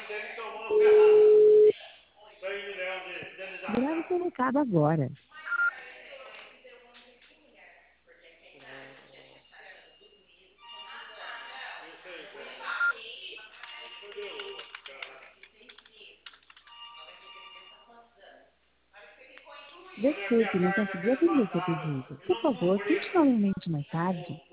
Grave seu recado agora. Desculpe, não consegui atender seu pedido. Por favor, tente novamente mais tarde.